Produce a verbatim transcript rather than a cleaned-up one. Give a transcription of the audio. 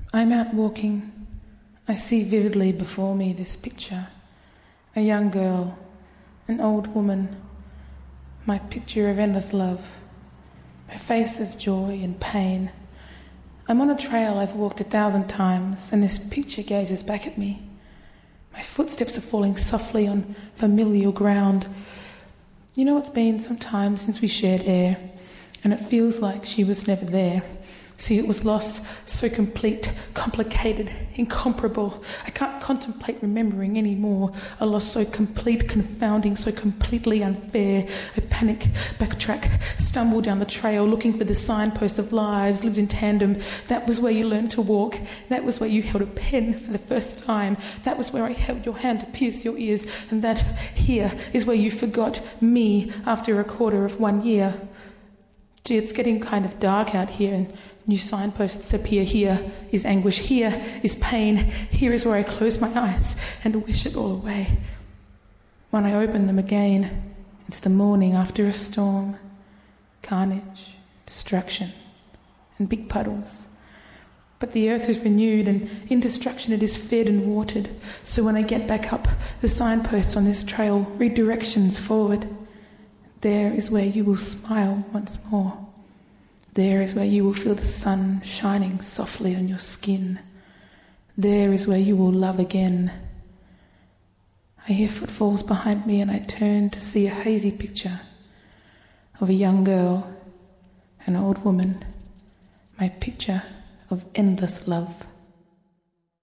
I'm out walking. I see vividly before me this picture. A young girl, an old woman, my picture of endless love, a face of joy and pain. I'm on a trail I've walked a thousand times, and this picture gazes back at me. My footsteps are falling softly on familiar ground. You know, it's been some time since we shared air, and it feels like she was never there. See, it was lost, so complete, complicated, incomparable. I can't contemplate remembering any more. A loss so complete, confounding, so completely unfair. I panic, backtrack, stumble down the trail, looking for the signpost of lives lived in tandem. That was where you learned to walk. That was where you held a pen for the first time. That was where I held your hand to pierce your ears. And that here is where you forgot me after a quarter of one year. Gee, it's getting kind of dark out here, and new signposts appear. Here is anguish, here is pain, here is where I close my eyes and wish it all away. When I open them again, it's the morning after a storm. Carnage, destruction, and big puddles. But the earth is renewed, and in destruction it is fed and watered. So when I get back up, the signposts on this trail read directions forward. There is where you will smile once more. There is where you will feel the sun shining softly on your skin. There is where you will love again. I hear footfalls behind me, and I turn to see a hazy picture of a young girl, an old woman, my picture of endless love.